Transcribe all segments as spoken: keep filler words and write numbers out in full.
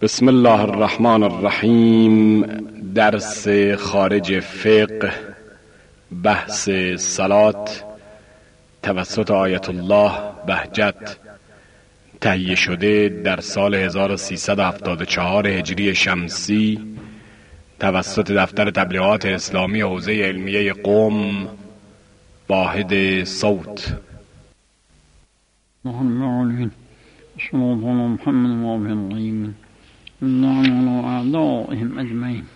بسم الله الرحمن الرحیم. درس خارج فقه، بحث صلات توسط آیت الله بهجت، تهیه شده در سال هزار و سیصد و هفتاد و چهار هجری شمسی توسط دفتر تبلیغات اسلامی حوزه علمیه قم، واحد صوت. محمد محمد اللهم أعدائهم أجمعين.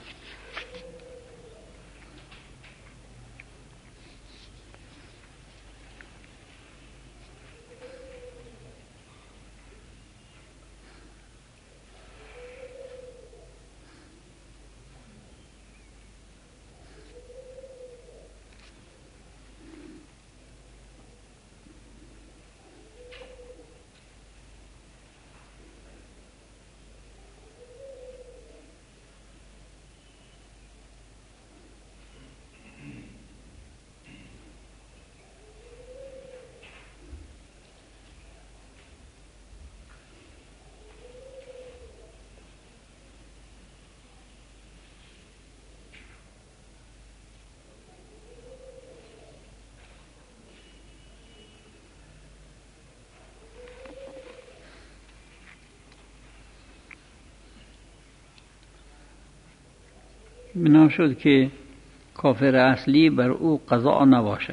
بنا شد که کافر اصلی بر او قضا نباشد.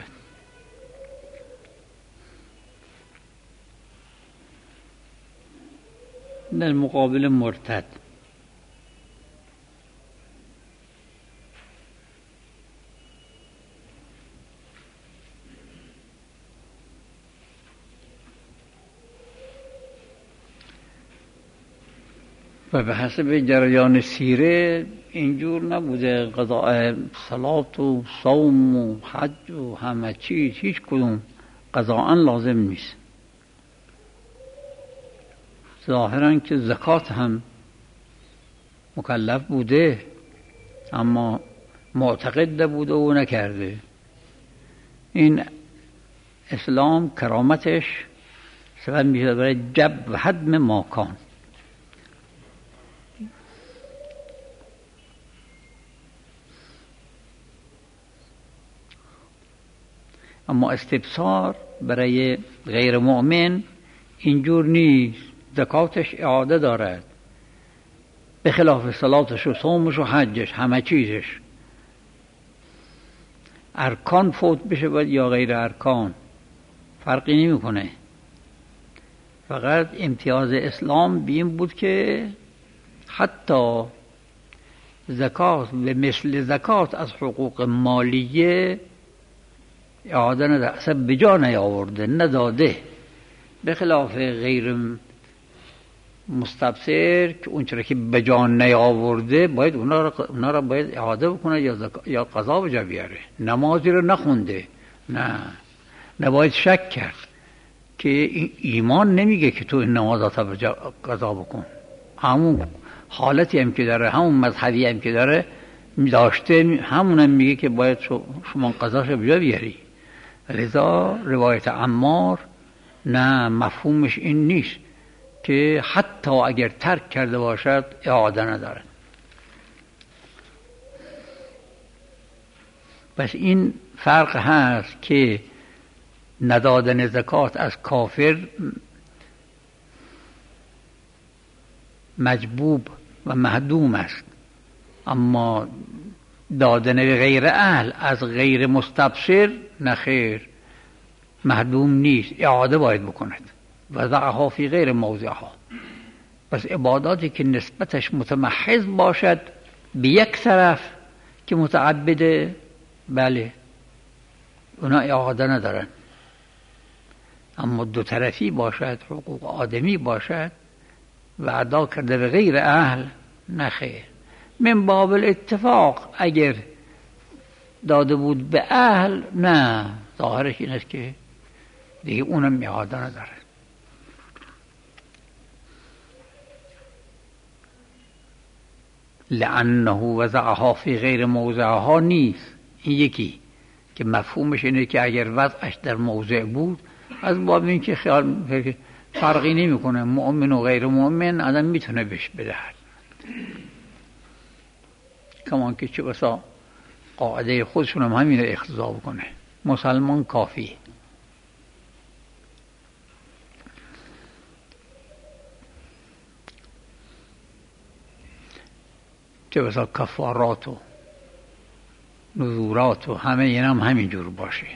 در مقابل مرتد و به حسب جریان سیره اینجور نبوده. قضاء صلات و صوم و حج و همه چیز هیچ کدوم قضاءً لازم نیست. ظاهراً که زکات هم مکلف بوده اما معتقد بوده و نکرده. این اسلام کرامتش سبب میشه برای جب و هدم ماکان. اما استبصار برای غیر مؤمن اینجور نیست. زکاتش اعاده دارد، به خلاف صلاتش و صومش و حجش، همه چیزش. ارکان فوت بشه باید یا غیر ارکان فرقی نمیکنه. فقط امتیاز اسلام بیم بود که حتی زکات به مثل زکات از حقوق مالیه اعاده نداره، اصلا به جا نیاورده، نداده. به خلاف غیر مستبصر که اونچه که به جا نیاورده باید اونا را, اونا را باید اعاده بکنه یا, زک... یا قضا به جا بیاره. نمازی رو نخونده، نه نباید شک کرد که ایمان نمیگه که تو این نمازات به جا قضا بکن. همون حالتی هم که داره، همون مذهبی هم که داره داشته، همون هم میگه که باید شما قضاش به جا بیاری. لذا روایت عمار نه، مفهومش این نیست که حتی اگر ترک کرده باشد اعاده نداره. پس این فرق هست که ندادن زکات از کافر مجبوب و محدوم است، اما دادن به غیر اهل از غیر مستبصر نخیر، محدوم نیست، اعاده باید بکند و ضعها فی غیر موضعها. پس عباداتی که نسبتش متمحض باشد به یک طرف که متعبده، بله اونا اعاده ندارن. اما دو طرفی باشد، حقوق آدمی باشد و ادا کرده به غیر اهل نخیر. من باب الاتفاق اگر داده بود به اهل، نه، ظاهرش این است که دیگه اونم اعاده نداره. لعنه وضعها فی غیر موضعها نیست. این یکی که مفهومش اینه که اگر وضعش در موضع بود، از باب این که خیال فرقی نمی کنه، مؤمن و غیر مؤمن آدم میتونه بهش بدهد. کمان که چه بسا قاعده خودشون هم همین رو اقتضا بکنه. مسلمان کافی. چه بسا کفارات و نذورات و همه این هم همین جور باشه.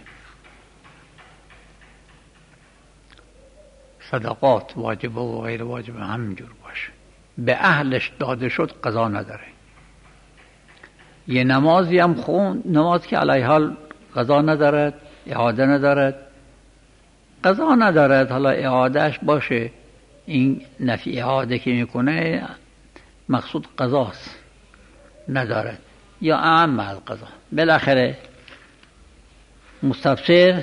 صدقات واجبه و غیر واجبه همین جور باشه. به اهلش داده شد قضا نداره. یه نمازی هم خون، نماز که علیه حال قضا ندارد، اعاده ندارد، قضا ندارد، حالا اعادهش باشه. این نفی اعاده که میکنه مقصود قضاست، ندارد یا اعم القضا. بالاخره مستبصر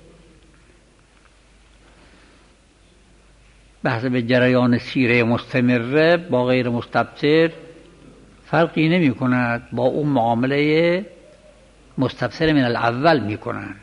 بحث به جریان سیره مستمره با غیر مستبصر فرقی نمی کند، با اون معامله مستبصر من الاول می کنند.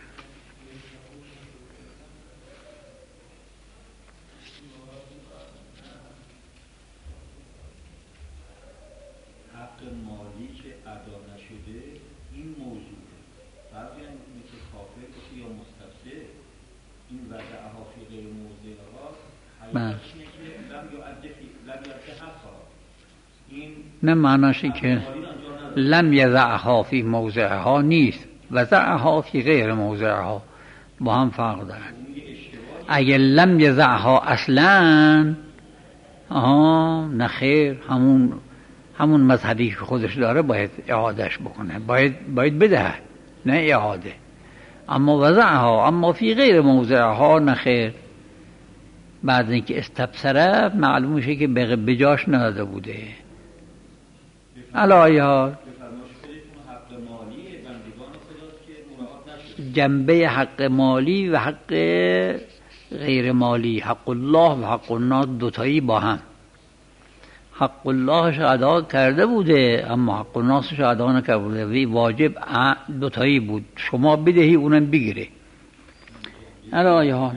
حق مالی که ادا نشده این موضوع فرقی نمی که کافر باشه یا مستبصر. این وضعها فی غیر موضعها حقیقتش اینه که لم یعد حقها. نه معناش این که لم یضعها فی موضعها نیست، وضعها فی غیر موضعها، با هم فرق دارن. اگه لم یضعها اصلا آها نه خیر، همون همون مذهبی که خودش داره باید اعادهش بکنه، باید باید بده، نه اعاده. اما وضعها اما فی غیر موضعها نه خیر. بعد اینکه استبصره معلوم میشه که بجاش نداده بوده. علایه ها جنبه حق مالی و حق غیر مالی، حق الله و حق الناس دوتایی با هم. حق اللهش ادا کرده بوده اما حق الناسش ادا نکرده بوده. وی واجب دوتایی بود، شما بدهی اونم بگیره. علایه ها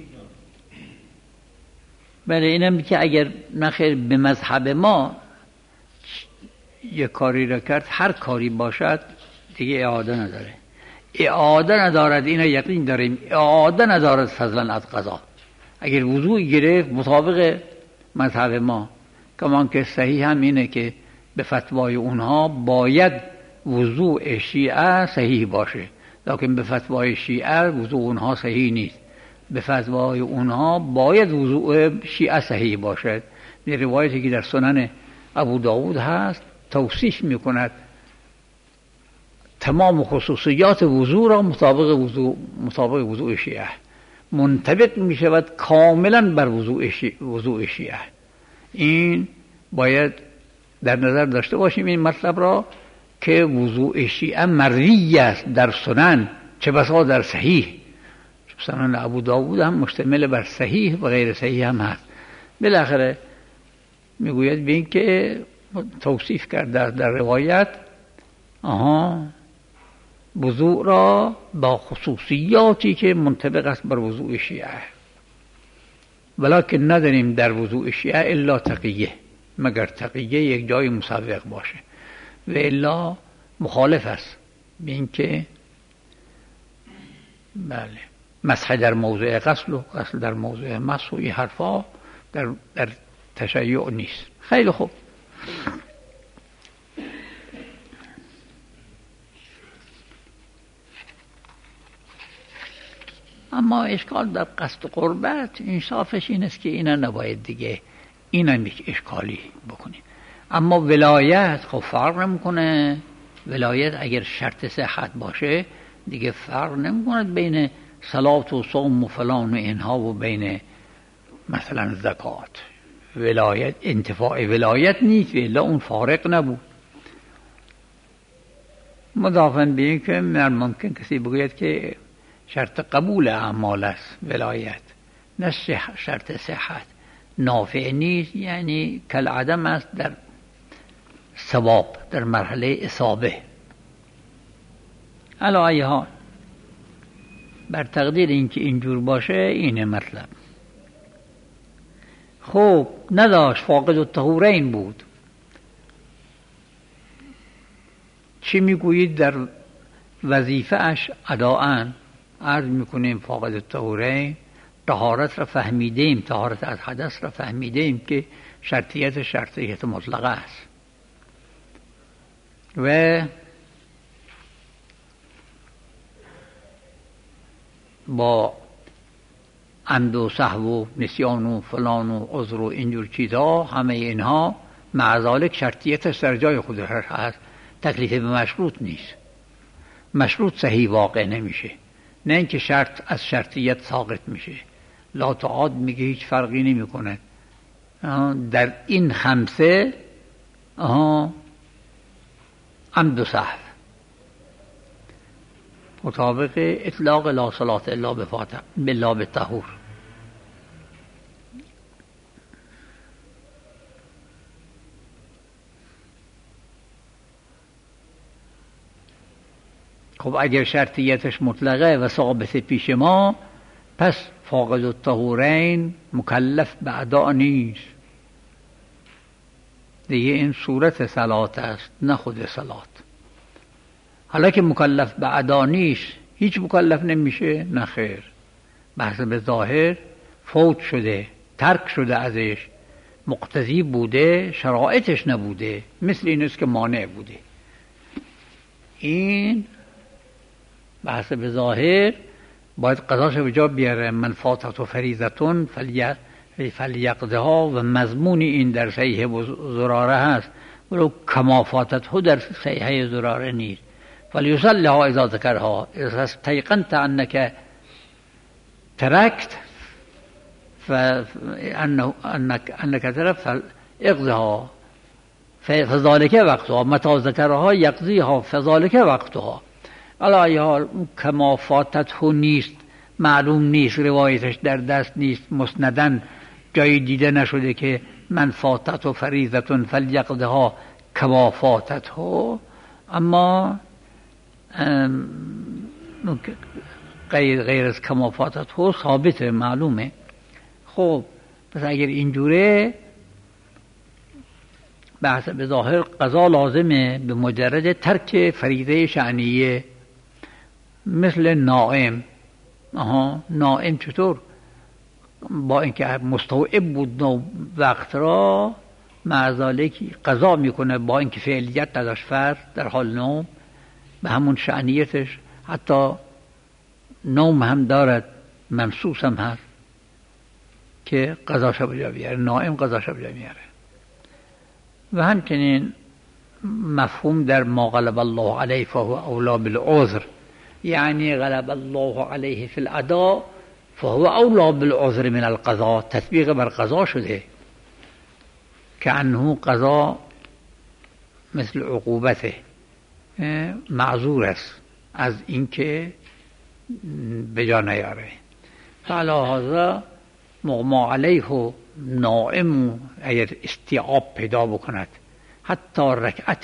بله اینم که اگر نخیر به مذهب ما یه کاری را کرد، هر کاری باشد دیگه اعاده نداره. اعاده ندارد، اینو یقین داریم، اعاده ندارد فضلا از قضا. اگر وضوع گرفت مطابق مذهب ما، کمان که صحیح هم اینه که به فتوای اونها باید وضوع شیعه صحیح باشه، لیکن به فتوای شیعه وضوع اونها صحیح نیست. به فتوای اونها باید وضوع شیعه صحیح باشد. در روایتی که در سنن ابو داود هست توصیف میکند تمام خصوصیات وضوع را مطابق وضوع مطابق وضوع شیعه منطبق میشود کاملا بر وضوع شیعه, وضوع شیعه. این باید در نظر داشته باشیم این مطلب را که وضوع شیعه مروی است در سنن، چه بسا در صحیح. سنن ابو داود هم مشتمل بر صحیح و غیر صحیح هم هست. بالاخره میگوید بین که توصیف کرده در روایت آها وضوع را با خصوصیاتی که منطبق است بر وضوع شیعه، ولکن نداریم در وضوع شیعه الا تقیه، مگر تقیه یک جای مسابق باشه و الا مخالف است بین که بله مسح در موضع غسل و غسل در موضع مسح و این حرفا در, در تشیع نیست. خیلی خوب. اما اشکال در قصد قربت انصافش این است که اینا نباید دیگه اینا یک اشکالی بکنیم. اما ولایت خب فرق نمیکنه. ولایت اگر شرط صحت باشه دیگه فرق نمیکنه بین صلات و صوم و فلان و اینها و بین مثلا زکات. ولایت انتفاع ولایت نیست، الا اون فارق نبود. مضافاً به این که ممکن کسی بگوید که شرط قبول اعمال است ولایت، نه شرط صحت. نافع نیست، یعنی کل عدم است در ثواب، در مرحله اصابه. علی ای حال بر تقدیر اینکه اینجور باشه اینه مطلب. خب نداشت، فاقد الطهورین بود. چی میگویید در وظیفه اش اداءن؟ عرض میکنیم فاقد الطهورین طهارت را فهمیدیم، طهارت از حدث را فهمیدیم که شرطیت شرطیت مطلقه است و با عمد و سهو و نسیان و فلان و عذر و اینجور چیزها، همه اینها مع ذالک شرطیت در جای خودش هست، تکلیف به مشروط نیست. مشروط صحیح واقع نمیشه، نه اینکه شرط از شرطیت ساقط میشه. لا تعاد میگه هیچ فرقی نمیکنه در این خمسه عمد و سهو مطابق اطلاق لا صلاة الا بالله بالطهور. خب اگر شرطیتش مطلقه و ثابت پیش ما، پس فاقد الطهورین مکلف به اداء نیست دیگه. این صورت صلات است نه خود صلات. حالا که مکلف به ادا نیست هیچ مکلف نمیشه؟ نه خیر، بحث به ظاهر فوت شده، ترک شده، ازش مقتضی بوده، شرایطش نبوده، مثل این است که مانع بوده. این بحث به ظاهر باید قضاش به جا بیاره. من فاتت و فریضتون فلیقضها، و مضمون این در صحیح زراره هست، ولو کما فاتت ها در صحیح زراره نیست. فلیصلها اذا ذکرها، اذا استیقنت انک ترکت فانه انک انک ترکت فاقضها فذلك وقتها، متى ذکرها یقضیها فذلك وقتها. علی حال کما فاتت ها نیست، معلوم نیست، روایتش در دست نیست، مسندن جایی دیده نشده که من فاتت و فریضتون فلیقضها کما فاتت ها. اما غیر غیر از کما فاتت ها ثابته، معلومه. خب پس اگر اینجوره بحث به ظاهر قضا لازمه به مجرد ترک فریضه شأنیه، مثل نائم. آها نائم چطور؟ با اینکه مستوعب بود نو وقت را، مع ذالک قضا میکنه با اینکه فعلیت نداشت، فرد در حال نوم به همون شأنیتش، حتی نوم هم دارد، ممسوس هم هست که قضاش به جا بیاره، نائم قضاش به جا میاره. و همچنین مفهوم در ما غلب الله علیه فهو اولا بالعذر، یعنی غلب الله علیه فی الاداء فهو اولا بالعذر من القضاء، تطبیق بر قضا شده که انه قضا مثل عقوبته، معذور است از اینکه به جا نیاره. فعلی هذا مغما علیه نائم اگر استیعاب پیدا بکند، حتی رکعت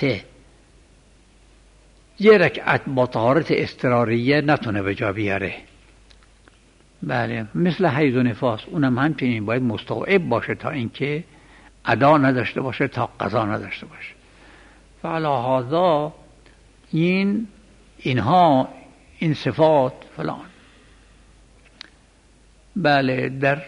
یه رکعت با طهارت اضطراریه نتونه به جا بیاره. بله، مثل حیض و نفاس، اونم همچنین باید مستوعب باشه تا اینکه ادا نداشته باشه، تا قضا نداشته باشه. فعلی هذا این اینها این صفات فلان. بله، در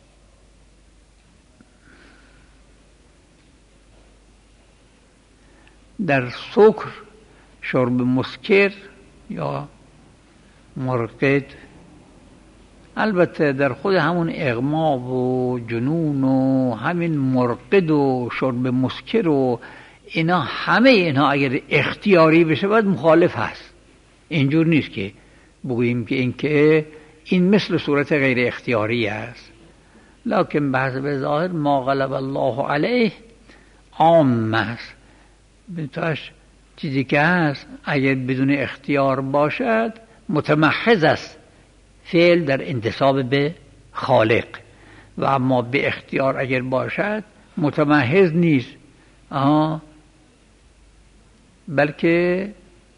در سکر، شرب مسکر یا مرقد، البته در خود همون اغما و جنون و همین مرقد و شرب مسکر و اینا، همه اینها اگر اختیاری بشه باید مخالف هست. اینجور نیست که بگوییم که این که این مثل صورت غیر اختیاری است. لکن بحث به ظاهر ما غلب الله علیه عام است، بتاش چیزی که هست اگر بدون اختیار باشد متمحض است فعل در انتساب به خالق، و اما به اختیار اگر باشد متمحض نیست، آه بلکه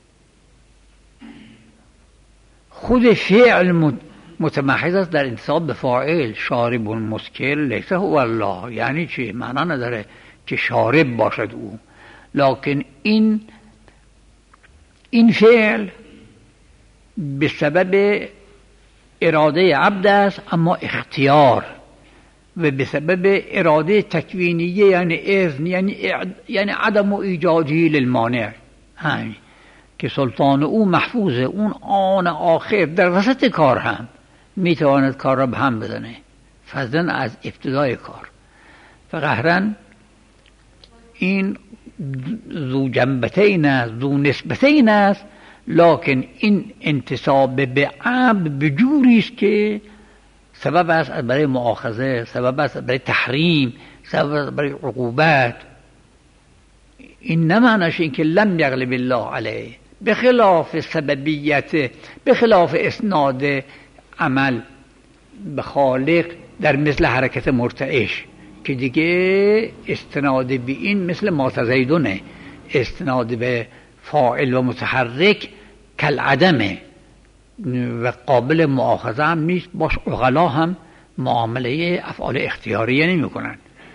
خود فعل متمحض است در انتساب به فاعل. شارب مسکر لیس هو الله، یعنی چی؟ معنا نداره که شارب باشد او، لکن این این فعل به سبب اراده عبد است، اما اختیار و به سبب اراده تکوینیه یعنی اذن، یعنی یعنی عدم و ایجادی للمانع، همین که سلطان او محفوظه. اون آن آخر در وسط کار هم میتواند کار را به هم بزنه، فضلا از ابتدای کار. فقهرا این ذو جنبتین است، ذو نسبتین است، لکن این انتصاب به عبد به جوری است که سبب است برای مؤاخذه، سبب است برای تحریم، سبب است برای عقوبت. این نه معنیش این که لم یغلب الله علیه، به خلاف سببیت، به خلاف اسناد عمل به خالق در مثل حرکت مرتعش که دیگه استناد به این مثل ماتزیدونه، استناد به فاعل و متحرک کالعدمه و قابل مؤاخذه هم نیست. باش عقلا هم معامله افعال اختیاریه نمی کنن.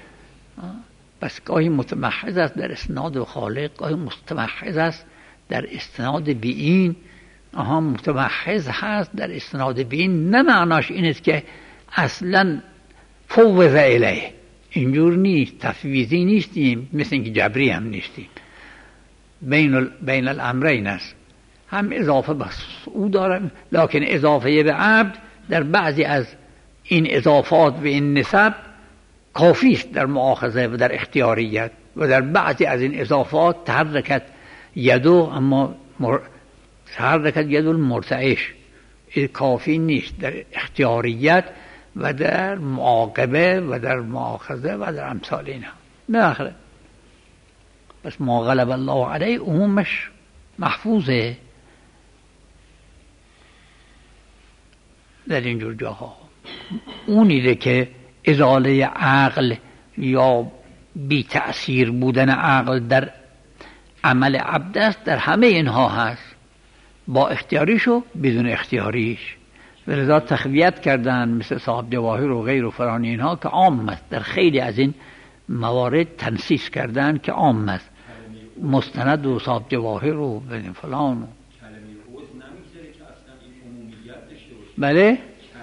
بس گاهی متمحض است در اسناد به خالق، گاهی متمحض است در استناد به این. آها متمحض هست در استناد به این، نه معناش این است که اصلا فوض الیه، اینجور نیست، تفویضی نیستیم، مثل اینکه جبری هم نیستیم. بین, ال... بین الامرین است، هم اضافه بس او دارم، لکن اضافه به عبد در بعضی از این اضافات و این نسب کافی است در مؤاخذه و در اختیاریت، و در بعضی از این اضافات تحرکت یدو، اما مر... تحرکت یدو المرتعش کافی نیست در اختیاریت و در معاقبه و در مؤاخذه و در امثال اینها. نه آخره بس ما غلب الله علیه عمومش محفوظه در اینجور جاها. اونیده که ازاله عقل یا بی تأثیر بودن عقل در عمل عبد است، در همه اینها هست، با اختیاریش و بدون اختیاریش. ولذا تخویت کردن مثل صاحب جواهر و غیر و فران اینها که عام است. در خیلی از این موارد تنسیس کردن که عام است، مستند و صاحب جواهر و فلان و بله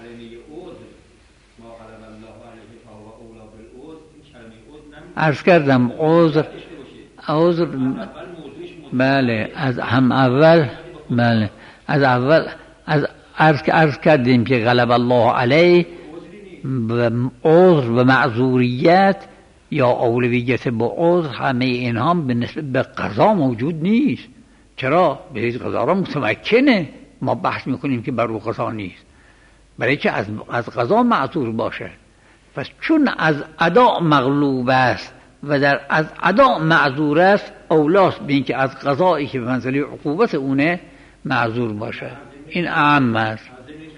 عرض کردم عذر عذر بله از هم اول بله از اول از عرض عرض کردیم که غلب الله علیه و عذر و معذوریت یا اولویت با عذر، همه اینها به نسبت به قضا موجود نیست. چرا؟ به قضا را متمکنه، ما بحث میکنیم که بر او قضا نیست، برای که از از قضا معذور باشه. پس چون از ادا مغلوب است و در از ادا معذور است، اولاست به این که از قضایی که به منزله عقوبت اونه معذور باشه. این اعم است.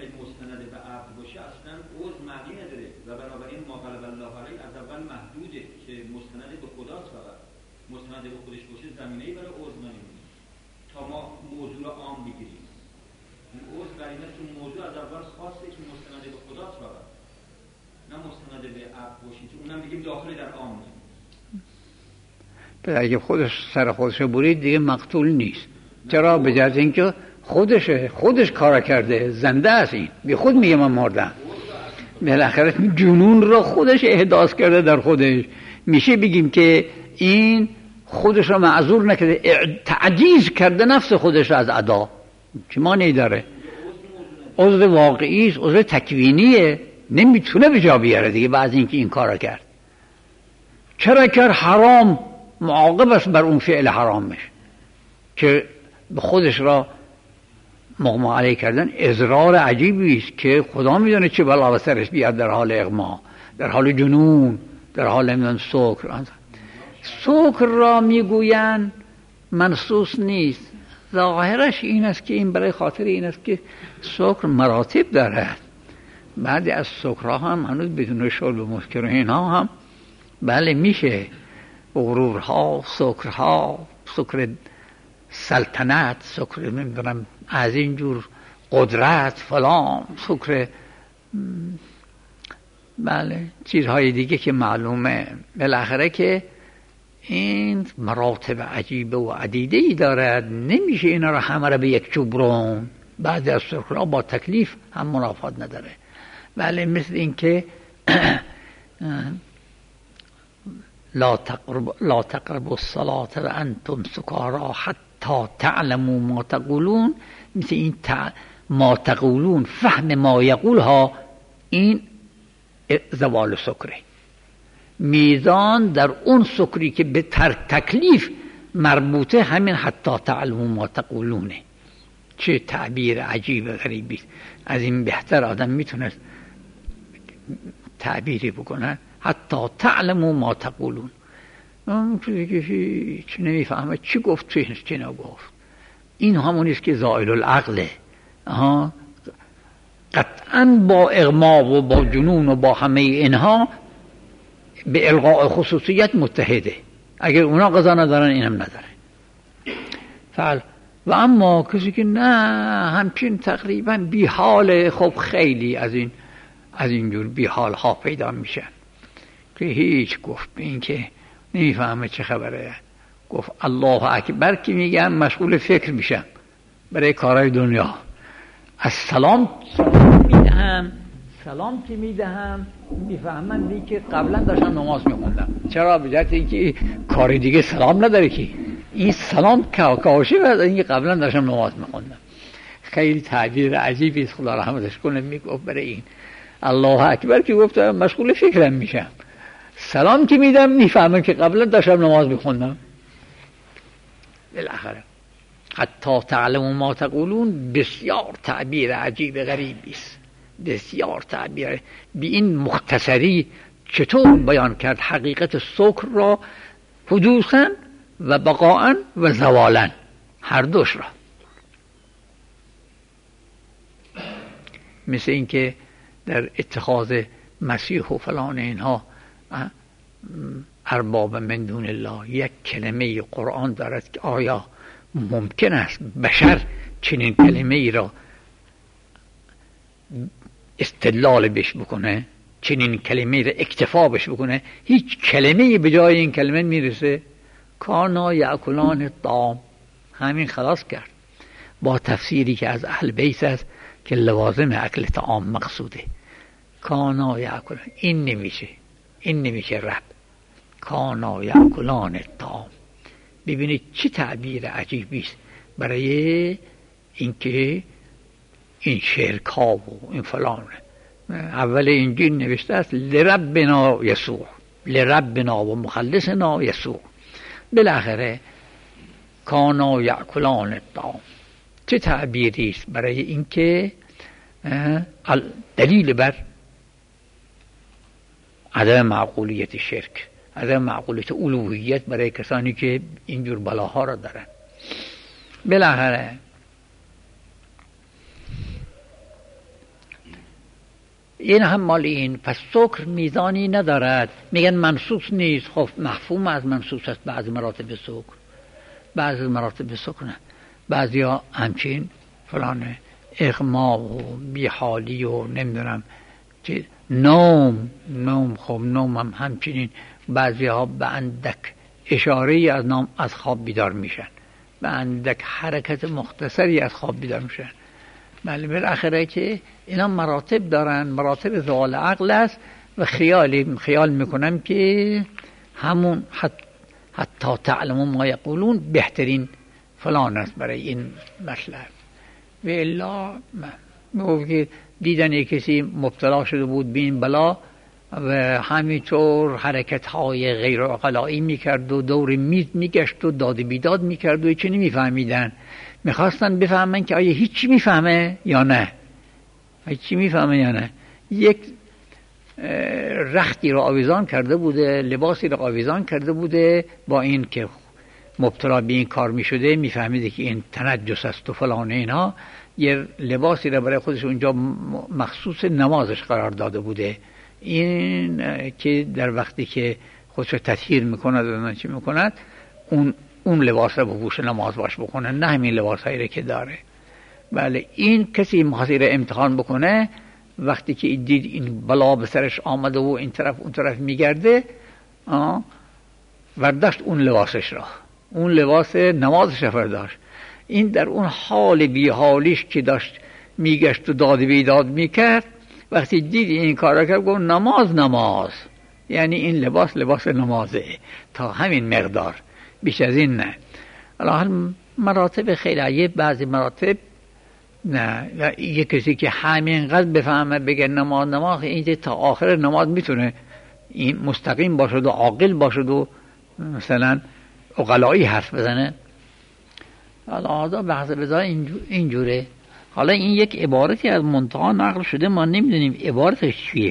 اگه خودش سر خودش برید دیگه مقتول نیست. چرا؟ به جهت اینکه خودشه، خودش کارا کرده، زنده است. این بی خود میگه من مردم، بالاخره جنون را خودش احداث کرده در خودش. میشه بگیم که این خودش را معذور نکرده، تعجیز کرده نفس خودش را از ادا. چه معنی داره؟ عذر واقعی است، عذر تکوینیه، نمیتونه به جا بیاره دیگه بعد اینکه این کارا کرد. چرا کرد؟ حرام، معاقب است بر اون فعل حرامش که به خودش را مغمى علیه کردن. اضرار عجیبی است که خدا میدونه چه بلا به سرش بیاد در حال اغما، در حال جنون، در حال نمیدون سکر. سکر را میگوین منصوص نیست، ظاهرش این است که این برای خاطر این است که سکر مراتب دارد. بعضی از سکرها هم هنوز بدون شرب مسکر و اینها هم بله میشه، غرورها، سکرها، سکر سلطنت، سکر نمیدونم از اینجور قدرت فلان، سکر بله چیزهای دیگه که معلومه. بالاخره که این مراتب عجیبه و عدیده ای دارد، نمیشه اینا رو همه رو به یک چوبرون. بعضی از سرخورها با تکلیف هم منافات نداره. ولی مثل این که لا تقرب لا تقربوا الصلاة وانتم سکارا حتی تعلموا ما تقولون، مثل این تع... ما تقولون، فهم ما یقول ها، این زوال سکره. میزان در اون سکری که به تکلیف مربوطه همین حتی تعلموا ما تقولونه. چه تعبیر عجیب غریبی، از این بهتر آدم میتونه تعبیری بکنه. حتی تعلموا ما تقولون، اون چیزی که هیچ نمیفهمه چی گفت چی نگفت. این همونیست که زائل العقله. آها، قطعا با اغما و با جنون و با همه اینها به الغاء خصوصیت متحده. اگر اونا قضا ندارن اینم نداره. فعلا. و اما کسی که نه همچین تقریبا بی حال، خب خیلی از این از اینجور بی حال ها پیدا میشن که هیچ گفت به این که نمیفهمه چه خبره. گفت الله اکبر که میگم مشغول فکر میشم برای کارهای دنیا. از سلام میدهم سلام که میدهم میفهمن دی که قبلا داشتم نماز میخوندم. چرا؟ به جهت اینکه کار دیگه سلام نداره که این سلام کاکاشی و اینکه قبلا داشتم نماز میخوندم. خیلی تعبیر عجیبی است، خدا رحمتش کنه. میگفت برای این الله اکبر که گفتم مشغول فکرم میشم، سلام که میدم میفهمم که قبلا داشتم نماز میخوندم. بالاخره حتی تعلموا ما تقولون بسیار تعبیر عجیب غریبی است، بسیار تعبیر. بی این مختصری چطور بیان کرد حقیقت سکر را، حدوثاً و بقاءً و زوالاً، هر دوش را. مثل این که در اتخاذ مسیح و فلان اینها ارباب من دون الله یک کلمه قرآن دارد که آیا ممکن است بشر چنین کلمه ای را استدلال بش بکنه، چنین کلمه را اکتفا بش بکنه؟ هیچ کلمه به جای این کلمه میرسه. کانا یاکلان الطعام، همین خلاص کرد با تفسیری که از اهل بیت است که لوازم اکل طعام مقصوده. کانا یاکلان، این نمیشه، این نمیشه رب. کانا یاکلان الطعام. ببینید چه تعبیر عجیبی است برای اینکه این شرک ها و این فلان. اول انجیل نوشته است لربنا یسوع، لربنا و مخلصنا یسوع. بالاخره کانا یاکلان الطعام چه تعبیری است برای اینکه دلیل بر عدم معقولیت شرک، عدم معقولیت الوهیت برای کسانی که اینجور بلاها را دارن. بالاخره این هم مال این. پس سکر میزانی ندارد، میگن منصوص نیست. خب مفهوم از منصوص است بعض مراتب سکر، بعض مراتب سکر نه. بعضی ها همچین فلان اغما و بیحالی و نمیدونم نوم نوم خب نوم هم همچنین. بعضی ها به اندک اشاره از نام از خواب بیدار میشن، به اندک حرکت مختصری از خواب بیدار میشن. بله، بالاخره که اینا مراتب دارن، مراتب زوال عقل است. و خیالی خیال میکنم که همون حت حتی تعلموا ما یقولون بهترین فلان است برای این مطلب. و الا میگفت که دیدن یک کسی مبتلا شده بود به این بلا و همینطور حرکت های غیر عقلایی میکرد و دور میز میگشت و داد بیداد میکرد و چه نمیفهمیدن. میخواستن بفهمن که آیا هیچی میفهمه یا نه، هیچی میفهمه یا نه. یک رختی رو آویزان کرده بوده، لباسی رو آویزان کرده بوده، با این که مبتلا به این کار میشده میفهمیده که این تنجس است و فلان اینا. یه لباسی رو برای خودش اونجا مخصوص نمازش قرار داده بوده. این که در وقتی که خودش رو تطهیر میکند و چی میکند اون اون لباس رو بپوشه نماز باش بکنه، نه همین لباس هایی که داره. بله، این کسی میخواستی رو امتحان بکنه، وقتی که دید این بلا به سرش آمده و این طرف اون طرف میگرده ورداشت اون لباسش را، اون لباس نمازش را ورداشت. این در اون حال بیحالیش که داشت میگشت و داد بیداد میکرد، وقتی دید این کار را کرد گفت نماز نماز، یعنی این لباس لباس نمازه، تا همین مقدار، بیش از این نه. الان مراتب خیلی عجیب، بعضی مراتب نه، یه کسی که همینقدر بفهمه بگه نماز نماز، این تا آخر نماز میتونه این مستقیم باشد و عاقل باشد و مثلا عقلایی حرف بزنه. حالا بحث بذار اینجوره. حالا این یک عبارتی از منتها نقل شده، ما نمیدونیم عبارتش چیه.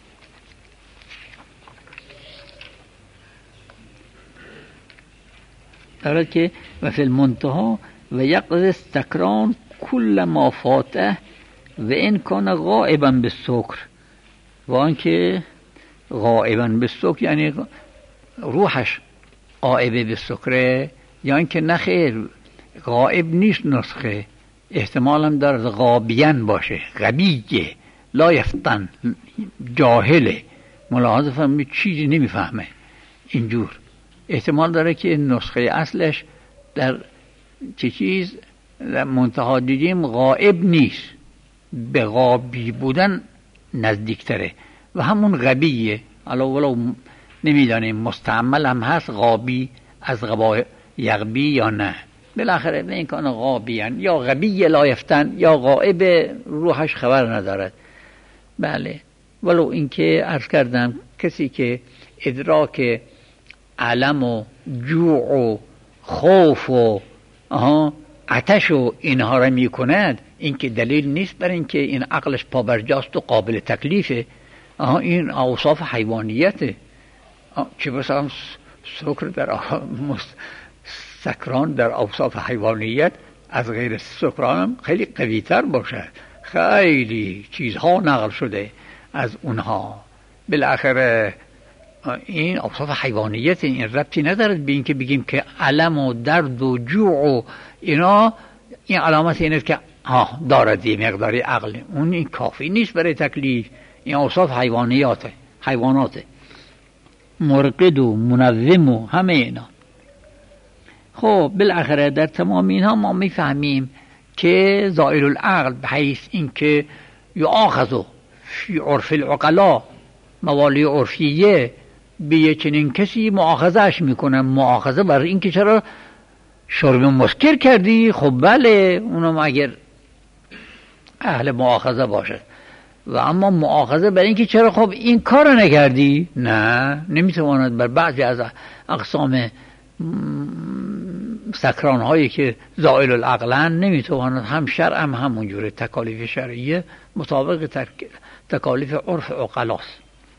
دارد که و فی المنتها و یقضی استکران کل ما فاته و این کان غائبا بالسکر، و آنکه غائبا بالسکر یعنی روحش غائبه بالسکره، یا اینکه نخیر غائب نیست نسخه، احتمال هم دارد غابیان باشه، غبیه، لا یفتن، جاهله، ملاحظه فهمی چیزی نمیفهمه، اینجور احتمال داره که نسخه اصلش در چه چیز در منتها دیدیم غائب نیست، به غابی بودن نزدیکتره و همون غبیه. حالا ولو نمیدانیم مستعمل هم هست غابی از غبا یغبی یا نه، بالاخره به این کان غابیان یا غبی لایفتن یا غائب روحش خبر ندارد. بله، ولو اینکه عرض کردم کسی که ادراک علم و جوع و خوف و آها آتش و اینها را می کند، این که دلیل نیست بر این که این عقلش پابرجاست و قابل تکلیفه. آها این اوصاف حیوانیته. چه بسا سکر در سکران در اوصاف حیوانیت از غیر سکران هم خیلی قویتر باشد، خیلی چیزها نقل شده از اونها. بالاخره این اوصاف حیوانیت، این ربطی ندارد به این که بگیم که علم و درد و جوع و اینا این علامت اینه که ها دارد یه مقداری عقل، اون این کافی نیست برای تکلیف. این اوصاف حیوانیاته، حیواناته، مرقد و منظم و همه اینا. خب بالاخره در تمام اینها ما میفهمیم که زائل العقل به حیث این که یؤاخذ فی عرف العقلاء، موالی عرفیه، به یه چنین کسی مؤاخذهش میکنن، مؤاخذه برای این که چرا شرب مسکر کردی. خب بله، اونم اگر اهل مؤاخذه باشه، و اما مؤاخذه برای این که چرا خب این کار نکردی، نه، نمیتواند بر بعضی از اقسام سکران هایی که زائل العقلن نمیتواند، هم شرع هم همونجوره، تکالیف شرعیه مطابق تکالیف عرف عقلاست.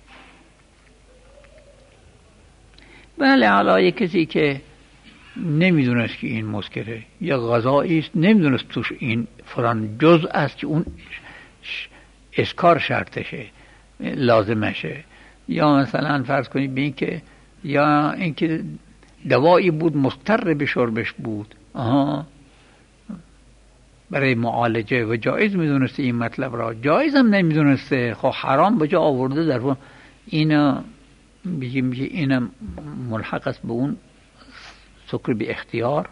بله، حالا یک کسی که نمیدونست که این مسکره یا غذایی است، نمیدونست توش این فلان جزء است که اون اسکار شرطشه لازمشه، یا مثلا فرض کنید به این که یا اینکه دوایی بود مضطر به شربش بود، آها برای معالجه و جایز میدونسته این مطلب را، جایز هم نمیدونسته، خب حرام به جا آورده در اون، اینا بگیم که اینم ملحق است به اون سکر بی اختیار.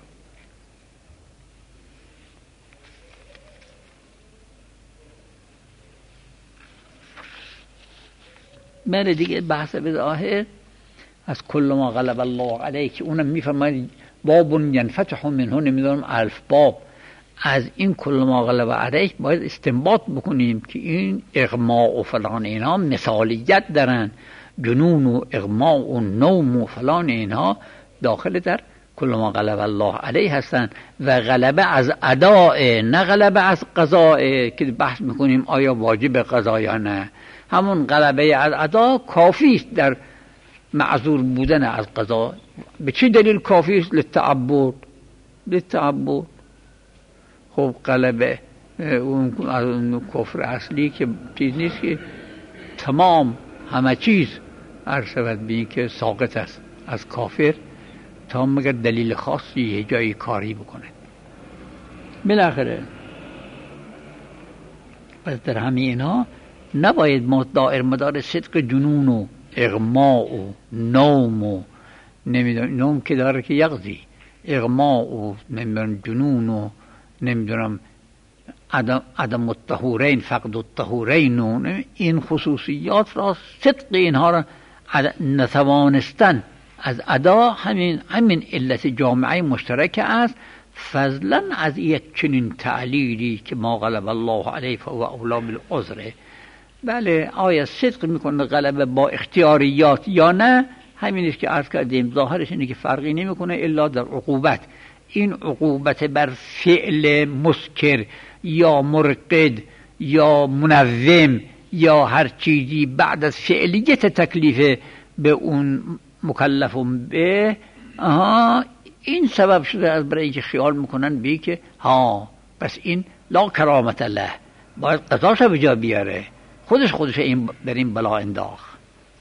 بله دیگه بحث به ظاهر از کل ما غلب الله علیه که اونم میفرماید باب ینفتح منه، نمیدونم الف باب، از این کل ما غلب علیه باید استنباط بکنیم که این اغماء و فلان اینا مثالیت دارن، جنون و اغماء و نوم و فلان اینها داخل در کل ما غلب الله علیه هستن، و غلبه از اداء نه غلبه از قضاء که بحث میکنیم آیا واجب قضا یا نه. همون غلبه از ادا کافی است در معذور بودن از قضا. به چه دلیل کافی است؟ للتعبد، للتعبد. خب غلبه اون کفر اصلی که چیز نیست که تمام همه چیز عرض شود به این که ساقط است از کافر تا مگر دلیل خاصی یه جایی کاری بکنه. بالاخره پس در همه اینا نباید ما دائر مدار صدق جنون و اغماء و نوم و نمیدونم نوم که داره که یقضی، اغما و نمیدونم جنون و نمیدونم عدم عدم الطهورین فقد الطهورین و این خصوصیات را صدق اینها را نتوانستن از ادا همین همین علت جامعه مشترک است، فضلا از یک چنین تعلیلی که ما غلب الله علیه فهو اولی بالعذر. بله آیا صدق میکنه غلبه با اختیاریات یا نه؟ همین است که عرض کردیم، ظاهرش اینه که فرقی نمیکنه الا در عقوبت. این عقوبت بر فعل مسکر یا مرقد یا منوم یا هر چیزی بعد از فعلیت تکلیف به اون مکلف به، آها این سبب شده از برای اینکه خیال میکنن بی که ها پس این لا کرامت الله، باید قضاش به جا بیاره، خودش خودش این در این بلا انداخت.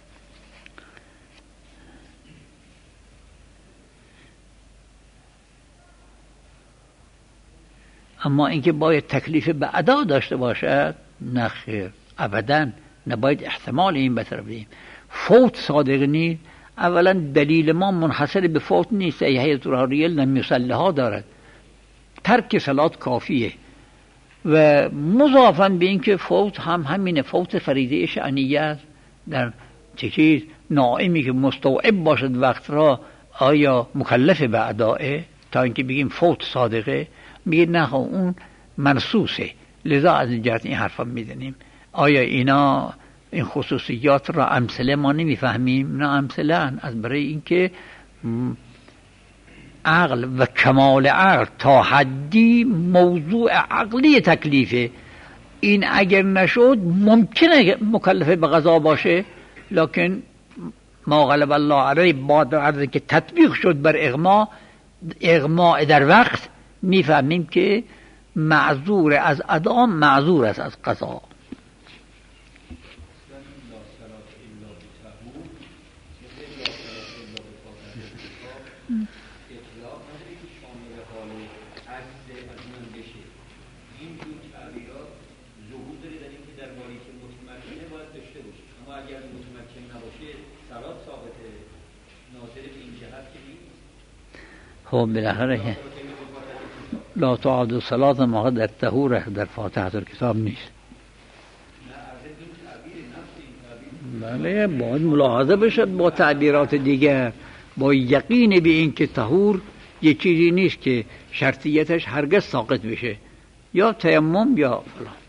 اما اینکه باید تکلیف به ادا داشته باشد، نه خیر ابدا، نباید احتمال این بطرف بدیم. فوت صادق نیست، اولا دلیل ما منحصر به فوت نیست، صحیحه طراریل نمیصلها دارد، ترک صلات کافیه. و مضافاً به این که فوت هم همین فوت فریضه شأنیه است. در چه چیز نائمی که مستوعب باشد وقت را آیا مکلف به ادائه؟ تا اینکه بگیم فوت صادقه، میگه نه اون منسوسه، لذا از این جهت این حرفا میزنیم. آیا اینا این خصوصیات را امثله ما نمیفهمیم؟ نه امثله هن، از برای اینکه عقل و کمال عقل تا حدی موضوع عقلی تکلیفه. این اگر نشد ممکنه مکلف به قضا باشه، لکن ما غلب الله علیه بعد عرض که تطبیق شد بر اغما اغما در وقت، میفهمیم که معذور از ادا، معذور است از قضا. خب بالاخره لا تعاد صلاة ما در طهور در فاتحه الکتاب نیست. بله باید ملاحظه بشد با تعبیرات دیگر، با یقین به این که طهور یه چیزی نیست که شرطیتش هرگز ساقط بشه، یا تیمم یا فلان.